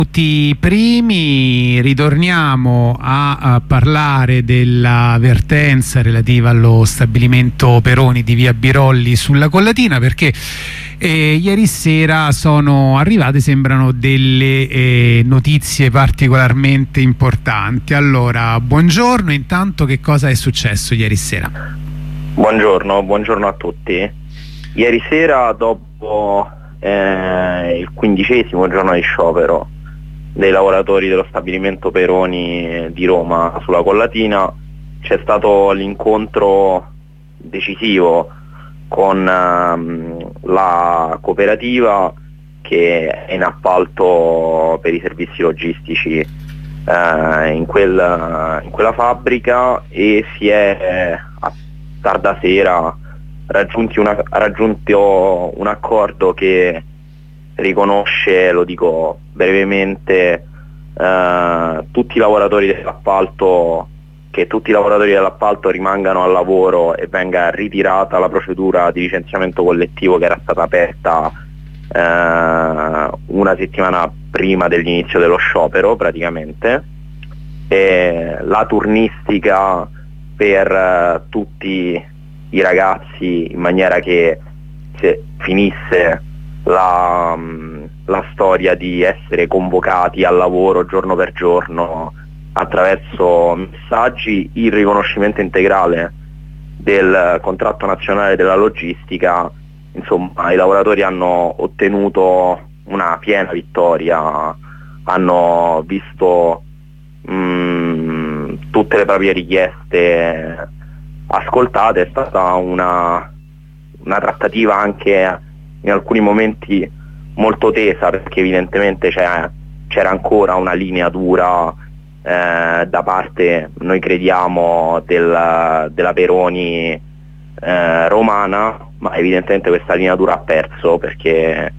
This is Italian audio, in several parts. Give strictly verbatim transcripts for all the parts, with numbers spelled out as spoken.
Tutti primi ritorniamo a, a parlare della vertenza relativa allo stabilimento Peroni di via Birolli sulla Collatina, perché eh, ieri sera sono arrivate, sembrano, delle eh, notizie particolarmente importanti. Allora, buongiorno, intanto che cosa è successo ieri sera? Buongiorno, buongiorno a tutti. Ieri sera, dopo eh, il quindicesimo giorno di sciopero dei lavoratori dello stabilimento Peroni di Roma sulla Collatina, c'è stato l'incontro decisivo con ehm, la cooperativa che è in appalto per i servizi logistici eh, in, quel, in quella fabbrica, e si è a tarda sera raggiunti una, raggiunto un accordo che riconosce, lo dico brevemente, eh, tutti i lavoratori dell'appalto, che tutti i lavoratori dell'appalto rimangano al lavoro e venga ritirata la procedura di licenziamento collettivo che era stata aperta eh, una settimana prima dell'inizio dello sciopero praticamente, e la turnistica per eh, tutti i ragazzi, in maniera che se finisse La, la storia di essere convocati al lavoro giorno per giorno attraverso messaggi, il riconoscimento integrale del contratto nazionale della logistica. Insomma, i lavoratori hanno ottenuto una piena vittoria, hanno visto mh, tutte le proprie richieste ascoltate. È stata una, una trattativa anche in alcuni momenti molto tesa, perché evidentemente c'era ancora una linea dura eh, da parte, noi crediamo, del, della Peroni eh, romana, ma evidentemente questa linea dura ha perso, perché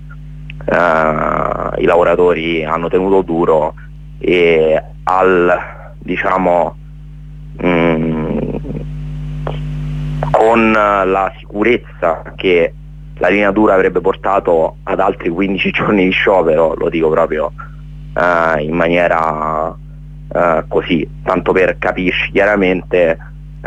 eh, i lavoratori hanno tenuto duro, e al diciamo mh, con la sicurezza che la linea dura avrebbe portato ad altri quindici giorni di sciopero, lo dico proprio eh, in maniera eh, così, tanto per capirci chiaramente, eh,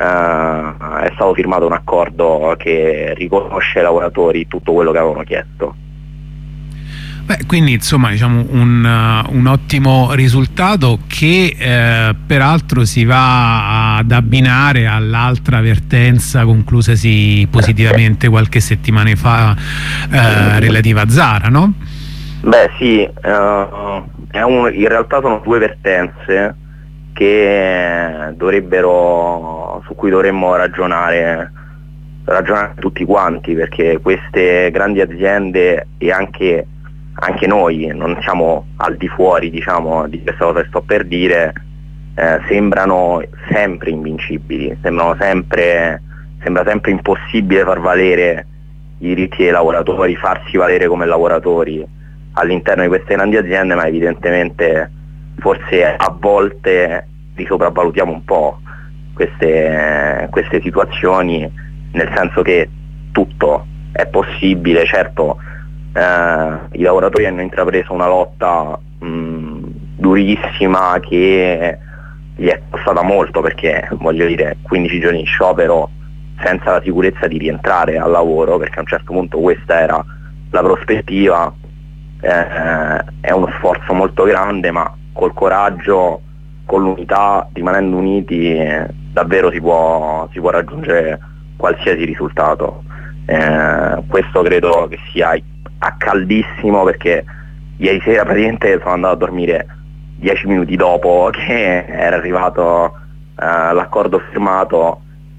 è stato firmato un accordo che riconosce ai lavoratori tutto quello che avevano chiesto. Beh, quindi insomma, diciamo un, uh, un ottimo risultato che eh, peraltro si va ad abbinare all'altra vertenza conclusasi positivamente qualche settimana fa eh, relativa a Zara, no? Beh sì, uh, è un, in realtà sono due vertenze che dovrebbero, su cui dovremmo ragionare, ragionare tutti quanti, perché queste grandi aziende, e anche anche noi non siamo al di fuori, diciamo, di questa cosa che sto per dire, eh, sembrano sempre invincibili, sembrano sempre, sembra sempre impossibile far valere i diritti dei lavoratori, farsi valere come lavoratori all'interno di queste grandi aziende, ma evidentemente forse a volte li sopravvalutiamo un po' queste, queste situazioni, nel senso che tutto è possibile. Certo, Uh, i lavoratori hanno intrapreso una lotta mh, durissima, che gli è costata molto, perché voglio dire, quindici giorni di sciopero senza la sicurezza di rientrare al lavoro, perché a un certo punto questa era la prospettiva, eh, è uno sforzo molto grande, ma col coraggio, con l'unità, rimanendo uniti, eh, davvero si può, si può raggiungere qualsiasi risultato. Eh, questo credo che sia a caldissimo, perché ieri sera praticamente sono andato a dormire dieci minuti dopo che era arrivato uh, l'accordo firmato.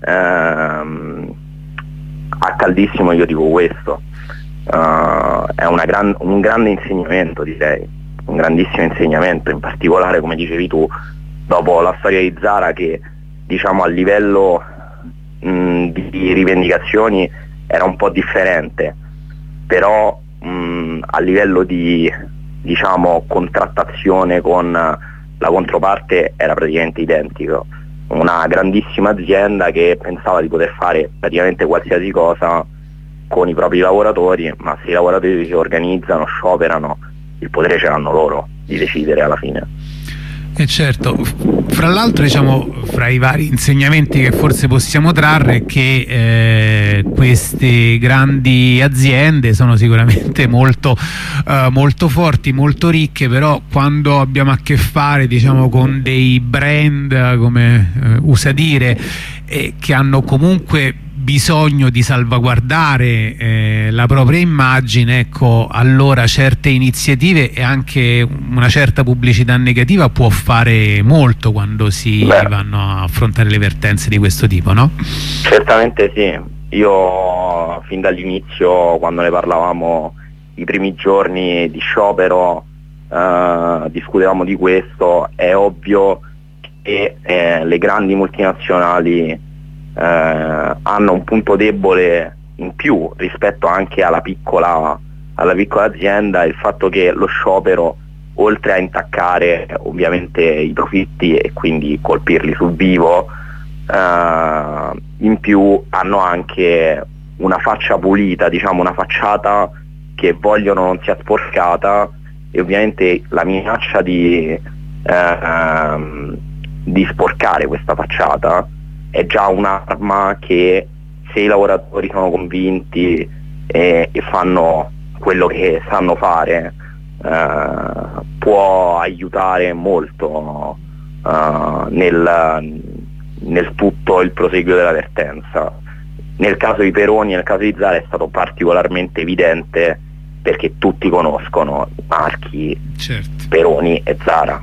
Uh, a caldissimo, io dico questo, uh, è una gran, un grande insegnamento, direi, un grandissimo insegnamento, in particolare, come dicevi tu, dopo la storia di Zara, che diciamo a livello mh, di rivendicazioni era un po' differente, però mh, a livello di, diciamo, contrattazione con la controparte era praticamente identico. Una grandissima azienda che pensava di poter fare praticamente qualsiasi cosa con i propri lavoratori, ma se i lavoratori si organizzano, scioperano il potere ce l'hanno loro di decidere alla fine. E eh certo, fra l'altro diciamo, fra i vari insegnamenti che forse possiamo trarre, che eh, queste grandi aziende sono sicuramente molto, eh, molto forti, molto ricche, però quando abbiamo a che fare, diciamo, con dei brand, come eh, usa dire, eh, che hanno comunque bisogno di salvaguardare eh, la propria immagine, ecco, allora certe iniziative e anche una certa pubblicità negativa può fare molto quando si Beh. vanno a affrontare le vertenze di questo tipo, no? Certamente sì. Io fin dall'inizio, quando ne parlavamo i primi giorni di sciopero, eh, discutevamo di questo. È ovvio che eh, le grandi multinazionali Eh, hanno un punto debole in più rispetto anche alla piccola, alla piccola azienda, il fatto che lo sciopero, oltre a intaccare ovviamente i profitti e quindi colpirli sul vivo, eh, in più hanno anche una faccia pulita, diciamo una facciata che vogliono non sia sporcata, e ovviamente la minaccia di, eh, di sporcare questa facciata è già un'arma che, se i lavoratori sono convinti e, e fanno quello che sanno fare, eh, può aiutare molto eh, nel, nel tutto il proseguio della vertenza. Nel caso di Peroni e nel caso di Zara è stato particolarmente evidente, perché tutti conoscono i marchi certo. Peroni e Zara.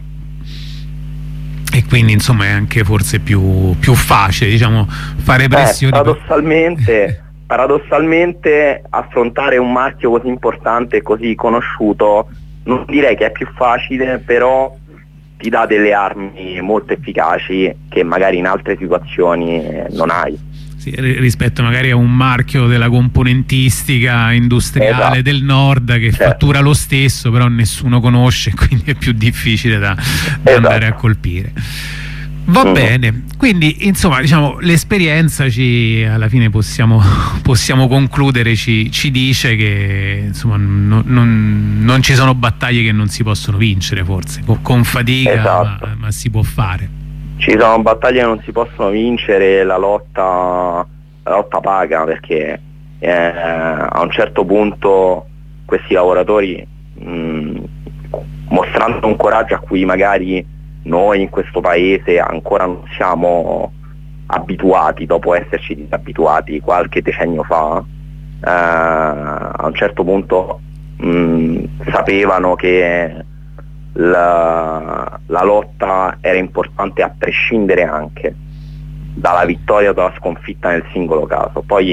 E quindi insomma è anche forse più, più facile, diciamo, fare pressioni. Eh, paradossalmente, paradossalmente affrontare un marchio così importante e così conosciuto, non direi che è più facile, però ti dà delle armi molto efficaci che magari in altre situazioni non hai. Sì, rispetto magari a un marchio della componentistica industriale esatto. del nord che certo. fattura lo stesso, però nessuno conosce, quindi è più difficile da, da esatto. andare a colpire. Va mm. bene, quindi insomma diciamo l'esperienza ci, alla fine possiamo, possiamo concludere, ci, ci dice che insomma no, non, non ci sono battaglie che non si possono vincere, forse con, con fatica, esatto. ma, ma si può fare. Ci sono battaglie che non si possono vincere, la lotta, la lotta paga, perché eh, a un certo punto questi lavoratori, mh, mostrando un coraggio a cui magari noi in questo paese ancora non siamo abituati, dopo esserci disabituati qualche decennio fa, eh, a un certo punto mh, sapevano che La, la lotta era importante a prescindere anche dalla vittoria o dalla sconfitta nel singolo caso. Poi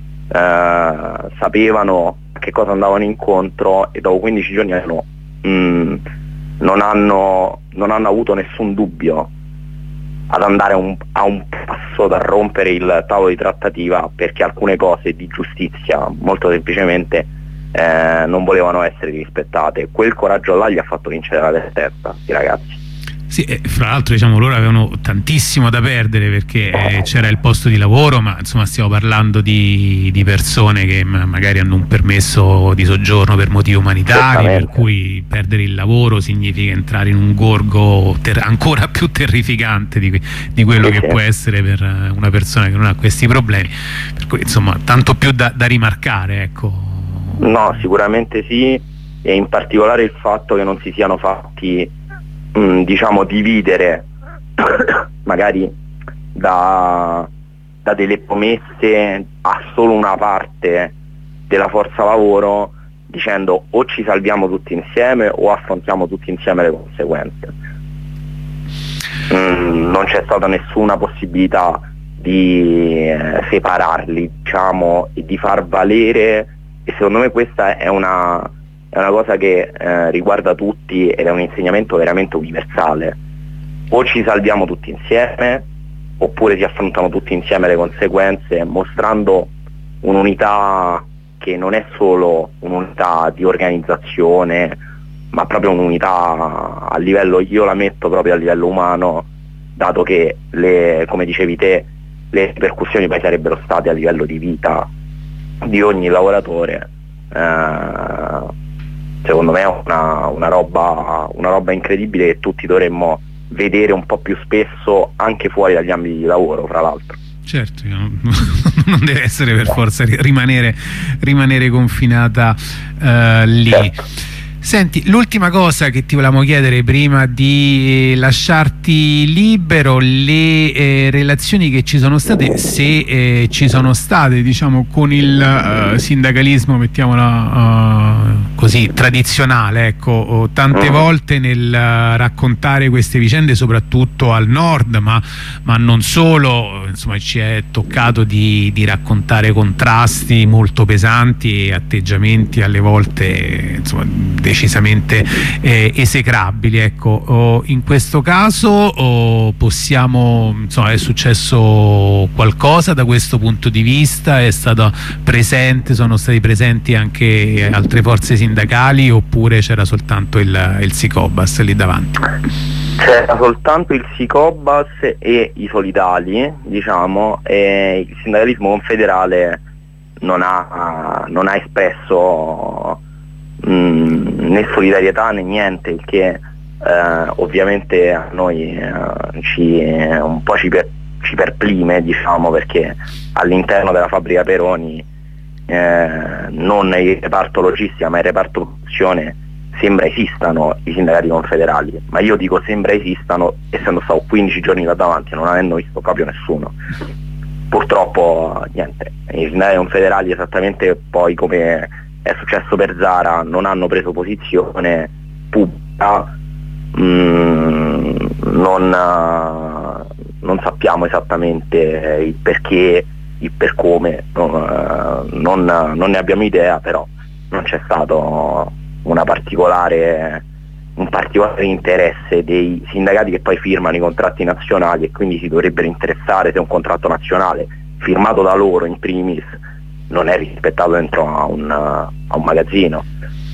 eh, sapevano a che cosa andavano incontro, e dopo quindici giorni hanno, mh, non, hanno, non hanno avuto nessun dubbio ad andare un, a un passo da rompere il tavolo di trattativa, perché alcune cose di giustizia molto semplicemente Eh, non volevano essere rispettate. Quel coraggio là gli ha fatto vincere la vertenza, i ragazzi. Sì, e fra l'altro diciamo loro avevano tantissimo da perdere, perché eh, c'era il posto di lavoro, ma insomma stiamo parlando di, di persone che magari hanno un permesso di soggiorno per motivi umanitari, per cui perdere il lavoro significa entrare in un gorgo ancora più terrificante di, di quello sì, che sì. può essere per una persona che non ha questi problemi, per cui insomma tanto più da, da rimarcare, ecco. No, sicuramente sì, e in particolare il fatto che non si siano fatti mh, diciamo dividere magari da, da delle promesse a solo una parte della forza lavoro, dicendo o ci salviamo tutti insieme o affrontiamo tutti insieme le conseguenze. Mm, non c'è stata nessuna possibilità di eh, separarli, diciamo, e di far valere. E secondo me questa è una, è una cosa che eh, riguarda tutti, ed è un insegnamento veramente universale. O ci salviamo tutti insieme, oppure si affrontano tutti insieme le conseguenze, mostrando un'unità che non è solo un'unità di organizzazione, ma proprio un'unità a livello, io la metto proprio a livello umano, dato che le, come dicevi te, le ripercussioni poi sarebbero state a livello di vita di ogni lavoratore, eh, secondo me è una, una, roba, una roba incredibile che tutti dovremmo vedere un po' più spesso anche fuori dagli ambiti di lavoro, fra l'altro. Certo, non deve essere per forza rimanere, rimanere confinata uh, lì. Certo. Senti, l'ultima cosa che ti volevamo chiedere prima di lasciarti libero, le eh, relazioni che ci sono state, se eh, ci sono state, diciamo, con il uh, sindacalismo, mettiamola uh, così, tradizionale, ecco, o tante volte nel uh, raccontare queste vicende, soprattutto al nord, ma, ma non solo, insomma, ci è toccato di, di raccontare contrasti molto pesanti e atteggiamenti alle volte, insomma, decisamente eh, esecrabili, ecco. O in questo caso o possiamo, insomma, è successo qualcosa da questo punto di vista? È stato presente, sono stati presenti anche altre forze sindacali, oppure c'era soltanto il, il Sicobas lì davanti? C'era soltanto il Sicobas e i solidali, diciamo, e il sindacalismo confederale non ha, non ha espresso mh, né solidarietà né niente, il che eh, ovviamente a noi eh, ci, un po' ci, per, ci perplime, diciamo, perché all'interno della fabbrica Peroni eh, non il reparto logistica ma il reparto produzione sembra esistano i sindacati confederali, ma io dico sembra esistano essendo stato quindici giorni là davanti e non avendo visto proprio nessuno. Purtroppo niente, i sindacati confederali, esattamente poi come è successo per Zara, non hanno preso posizione pubblica, mm, non, non sappiamo esattamente il perché, il per come, non, non, non ne abbiamo idea, però non c'è stato una particolare, un particolare interesse dei sindacati che poi firmano i contratti nazionali e quindi si dovrebbero interessare se un contratto nazionale firmato da loro in primis non è rispettato dentro a un, a un magazzino.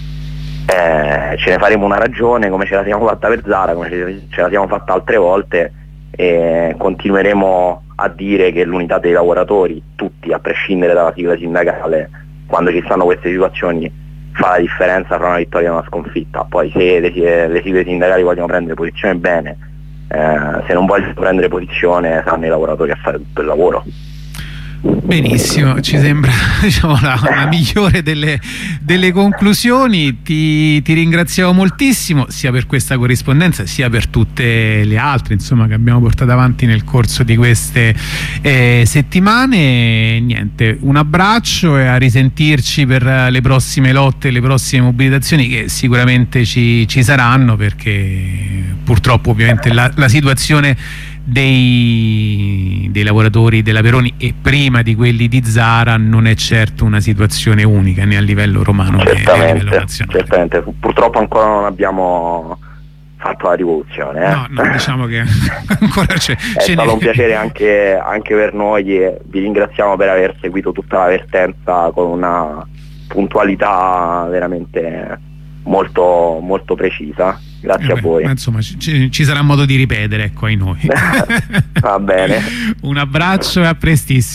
Eh, ce ne faremo una ragione, come ce la siamo fatta per Zara, come ce, ce la siamo fatta altre volte, e continueremo a dire che l'unità dei lavoratori, tutti a prescindere dalla sigla sindacale, quando ci stanno queste situazioni fa la differenza tra una vittoria e una sconfitta. Poi se le, le sigle sindacali vogliono prendere posizione, bene, eh, se non vogliono prendere posizione saranno i lavoratori a fare tutto il lavoro. Benissimo, ci sembra, diciamo, la, la migliore delle, delle conclusioni. Ti, ti ringraziamo moltissimo sia per questa corrispondenza sia per tutte le altre, insomma, che abbiamo portato avanti nel corso di queste eh, settimane. Niente, un abbraccio e a risentirci per le prossime lotte, le prossime mobilitazioni che sicuramente ci, ci saranno, perché purtroppo ovviamente la, la situazione Dei, dei lavoratori della Peroni e prima di quelli di Zara non è certo una situazione unica né a livello romano né a livello nazionale. Certamente, purtroppo ancora non abbiamo fatto la rivoluzione, eh? no, no, diciamo che ancora c'è. È stato un piacere anche, anche per noi e vi ringraziamo per aver seguito tutta la vertenza con una puntualità veramente molto, molto precisa. Grazie eh beh, a voi. Insomma, ci, ci sarà modo di ripetere, ecco, ai noi. Va bene. Un abbraccio e a prestissimo.